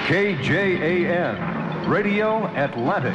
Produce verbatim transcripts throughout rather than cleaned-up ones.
K J A N, Radio Atlantic.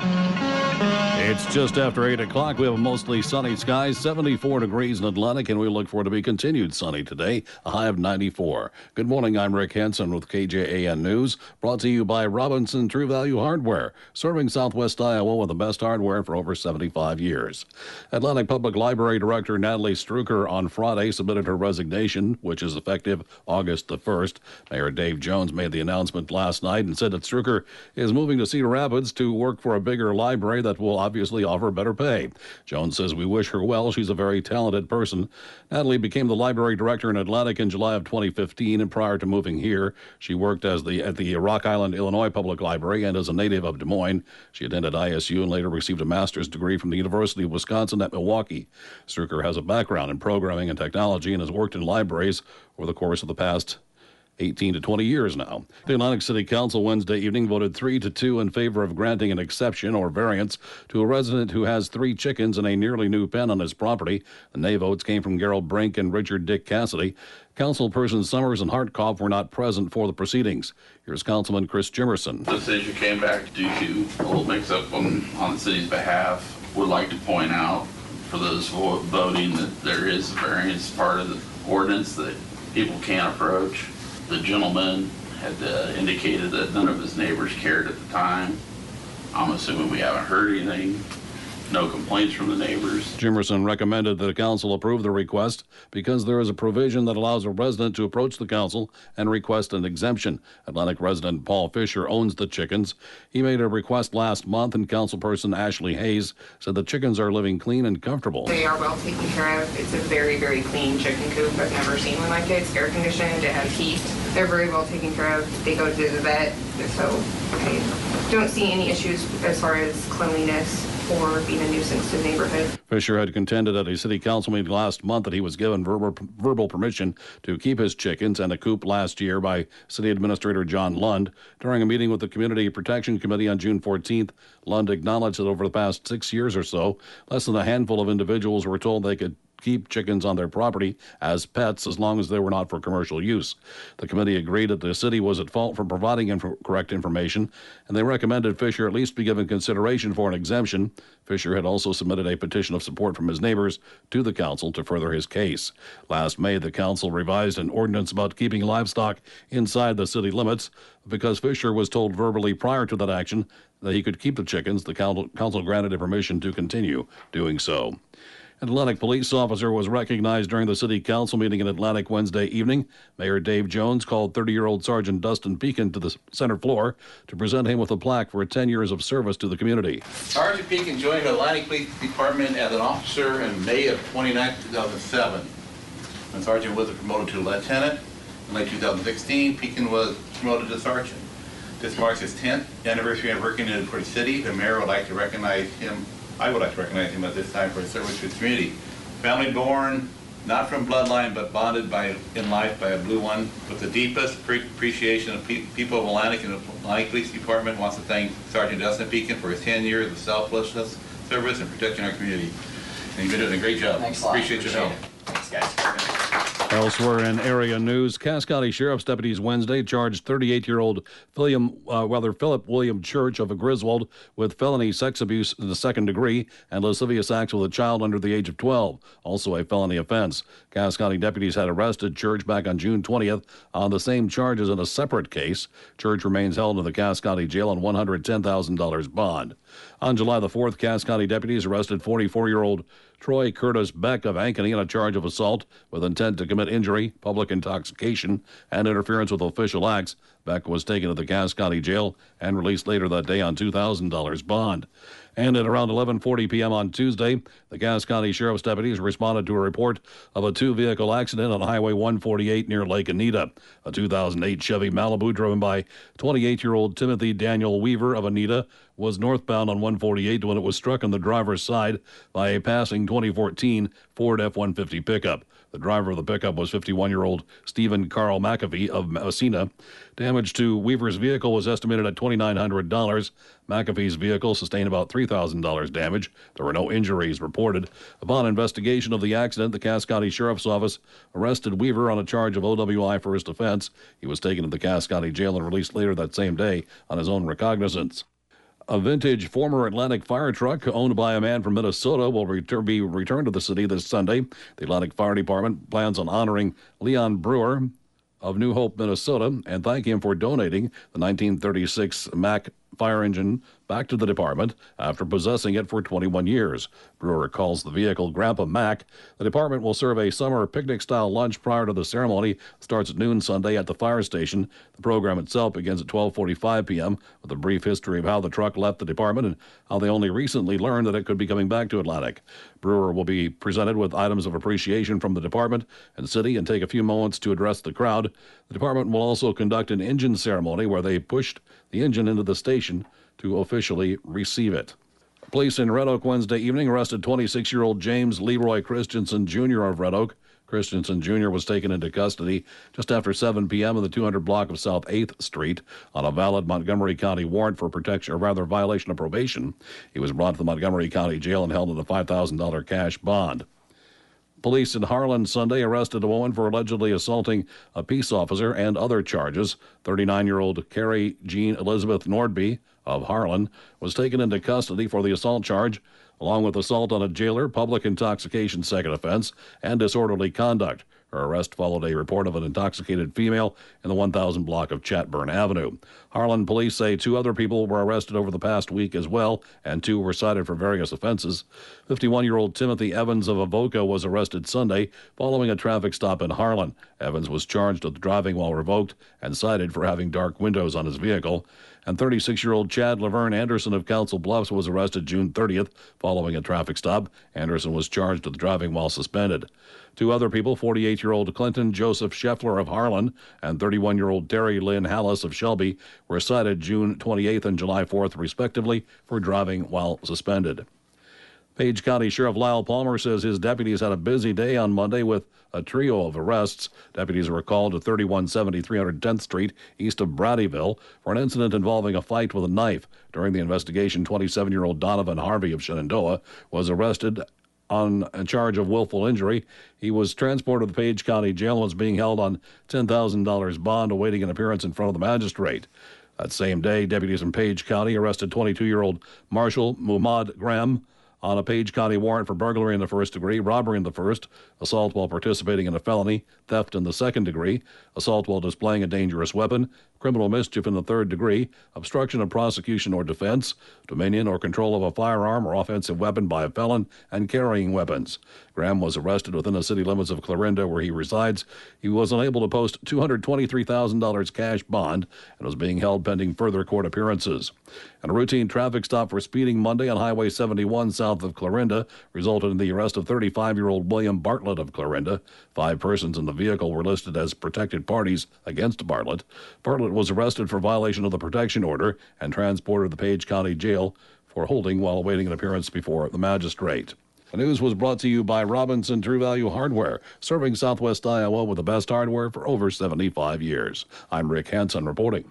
It's just after eight o'clock. We have a mostly sunny skies, seventy-four degrees in Atlantic, and we look for it to be continued sunny today, a high of ninety-four. Good morning, I'm Rick Henson with K J A N News, brought to you by Robinson True Value Hardware, serving Southwest Iowa with the best hardware for over seventy-five years. Atlantic Public Library Director Natalie Struker on Friday submitted her resignation, which is effective August the first. Mayor Dave Jones made the announcement last night and said that Struker is moving to Cedar Rapids to work for a bigger library that will obviously offer better pay. Jones says, "We wish her well. She's a very talented person." Natalie became the library director in Atlantic in July of twenty fifteen, and prior to moving here, she worked as the at the Rock Island, Illinois Public Library, and as a native of Des Moines. She attended I S U and later received a master's degree from the University of Wisconsin at Milwaukee. Struker has a background in programming and technology and has worked in libraries over the course of the past eighteen to twenty years now. The Atlantic City Council Wednesday evening voted three to two in favor of granting an exception or variance to a resident who has three chickens in a nearly new pen on his property. The nay votes came from Gerald Brink and Richard Dick Cassidy. Councilpersons Summers and Hartkopf were not present for the proceedings. Here's Councilman Chris Jimerson. This issue came back due to a little mix-up on, on the city's behalf. Would like to point out for those vo- voting that there is a variance part of the ordinance that people can't approach. The gentleman had uh, indicated that none of his neighbors cared at the time. I'm assuming we haven't heard anything. No complaints from the neighbors. Jimerson recommended that the council approve the request because there is a provision that allows a resident to approach the council and request an exemption. Atlantic resident Paul Fisher owns the chickens. He made a request last month, and councilperson Ashley Hayes said the chickens are living clean and comfortable. They are well taken care of. It's a very, very clean chicken coop. I've never seen one like it. It's air conditioned. It has heat. They're very well taken care of. They go to the vet, so I don't see any issues as far as cleanliness or being a nuisance to the neighborhood. Fisher had contended at a city council meeting last month that he was given verbal, verbal permission to keep his chickens and a coop last year by City Administrator John Lund. During a meeting with the Community Protection Committee on June fourteenth, Lund acknowledged that over the past six years or so, less than a handful of individuals were told they could keep chickens on their property as pets as long as they were not for commercial use. The committee agreed that the city was at fault for providing inf- correct information, and they recommended Fisher at least be given consideration for an exemption. Fisher had also submitted a petition of support from his neighbors to the council to further his case. Last May, the council revised an ordinance about keeping livestock inside the city limits. Because Fisher was told verbally prior to that action that he could keep the chickens, the council, council granted him permission to continue doing so. An Atlantic police officer was recognized during the city council meeting in Atlantic Wednesday evening. Mayor Dave Jones called thirty-year-old Sergeant Dustin Pekin to the center floor to present him with a plaque for ten years of service to the community. Sergeant Pekin joined the Atlantic Police Department as an officer in May of twenty-nine, two thousand seven. When Sergeant was promoted to lieutenant in late two thousand sixteen, Pekin was promoted to sergeant. This marks his tenth anniversary of working in the city. The mayor would like to recognize him I would like to recognize him at this time for his service to his community. Family born, not from bloodline, but bonded by in life by a blue one. With the deepest pre- appreciation of pe- people of Atlantic and the Atlantic Police Department wants to thank Sergeant Dustin Pekin for his ten years of selflessness, service, and protecting our community. And you've been doing a great job. Thanks a lot. Appreciate, Appreciate your help. It. Thanks, guys. Elsewhere in area news, Cass County Sheriff's deputies Wednesday charged thirty-eight-year-old William, uh, well, Philip William Church of Griswold with felony sex abuse in the second degree and lascivious acts with a child under the age of twelve, also a felony offense. Cass County deputies had arrested Church back on June twentieth on the same charges in a separate case. Church remains held in the Cass County Jail on one hundred ten thousand dollars bond. On July the fourth, Cass County deputies arrested forty-four-year-old Troy Curtis Beck of Ankeny on a charge of assault with intent to commit injury, public intoxication, and interference with official acts. Beck was taken to the Cass County Jail and released later that day on two thousand dollars bond. And at around eleven forty p.m. on Tuesday, the Cass County Sheriff's deputies responded to a report of a two-vehicle accident on Highway one forty-eight near Lake Anita. A two thousand eight Chevy Malibu driven by twenty-eight-year-old Timothy Daniel Weaver of Anita was northbound on one forty-eight when it was struck on the driver's side by a passing twenty fourteen Ford F one fifty pickup. The driver of the pickup was fifty-one-year-old Stephen Carl McAfee of Messina. Damage to Weaver's vehicle was estimated at two thousand nine hundred dollars. McAfee's vehicle sustained about three thousand dollars damage. There were no injuries reported. Upon investigation of the accident, the Cass County Sheriff's Office arrested Weaver on a charge of O W I first offense. He was taken to the Cass County Jail and released later that same day on his own recognizance. A vintage former Atlantic fire truck owned by a man from Minnesota will retur- be returned to the city this Sunday. The Atlantic Fire Department plans on honoring Leon Brewer of New Hope, Minnesota, and thank him for donating the nineteen thirty-six Mack fire engine back to the department after possessing it for twenty-one years. Brewer calls the vehicle Grandpa Mac. The department will serve a summer picnic-style lunch prior to the ceremony. It starts at noon Sunday at the fire station. The program itself begins at twelve forty-five p.m. with a brief history of how the truck left the department and how they only recently learned that it could be coming back to Atlantic. Brewer will be presented with items of appreciation from the department and city and take a few moments to address the crowd. The department will also conduct an engine ceremony where they pushed the engine into the station to officially receive it. Police in Red Oak Wednesday evening arrested twenty-six-year-old James Leroy Christensen Junior of Red Oak. Christensen Junior was taken into custody just after seven p.m. in the two hundred block of South eighth Street on a valid Montgomery County warrant for protection, or rather violation of probation. He was brought to the Montgomery County Jail and held in a five thousand dollars cash bond. Police in Harlan Sunday arrested a woman for allegedly assaulting a peace officer and other charges. thirty-nine-year-old Carrie Jean Elizabeth Nordby of Harlan was taken into custody for the assault charge, along with assault on a jailer, public intoxication second offense, and disorderly conduct. Her arrest followed a report of an intoxicated female in the one thousand block of Chatburn Avenue. Harlan police say two other people were arrested over the past week as well, and two were cited for various offenses. fifty-one-year-old Timothy Evans of Avoca was arrested Sunday following a traffic stop in Harlan. Evans was charged with driving while revoked and cited for having dark windows on his vehicle. And thirty-six-year-old Chad Laverne Anderson of Council Bluffs was arrested June thirtieth following a traffic stop. Anderson was charged with driving while suspended. Two other people, forty-eight-year-old Clinton Joseph Scheffler of Harlan and thirty-one-year-old Terry Lynn Hallis of Shelby, were cited June twenty-eighth and July fourth, respectively, for driving while suspended. Page County Sheriff Lyle Palmer says his deputies had a busy day on Monday with a trio of arrests. Deputies were called to thirty-one seventy three hundred tenth Street east of Bradyville for an incident involving a fight with a knife. During the investigation, twenty-seven-year-old Donovan Harvey of Shenandoah was arrested on a charge of willful injury. He was transported to the Page County Jail and was being held on ten thousand dollars bond awaiting an appearance in front of the magistrate. That same day, deputies in Page County arrested twenty-two-year-old Marshall Muhammad Graham on a Page County warrant for burglary in the first degree, robbery in the first, assault while participating in a felony, theft in the second degree, assault while displaying a dangerous weapon, criminal mischief in the third degree, obstruction of prosecution or defense, dominion or control of a firearm or offensive weapon by a felon, and carrying weapons. Graham was arrested within the city limits of Clarinda, where he resides. He was unable to post two hundred twenty-three thousand dollars cash bond and was being held pending further court appearances. And a routine traffic stop for speeding Monday on Highway seventy-one south of Clarinda resulted in the arrest of thirty-five-year-old William Bartlett of Clarinda. Five persons in the vehicle were listed as protected parties against Bartlett. Bartlett was arrested for violation of the protection order and transported to the Page County Jail for holding while awaiting an appearance before the magistrate. The news was brought to you by Robinson True Value Hardware, serving Southwest Iowa with the best hardware for over seventy-five years. I'm Rick Hansen reporting.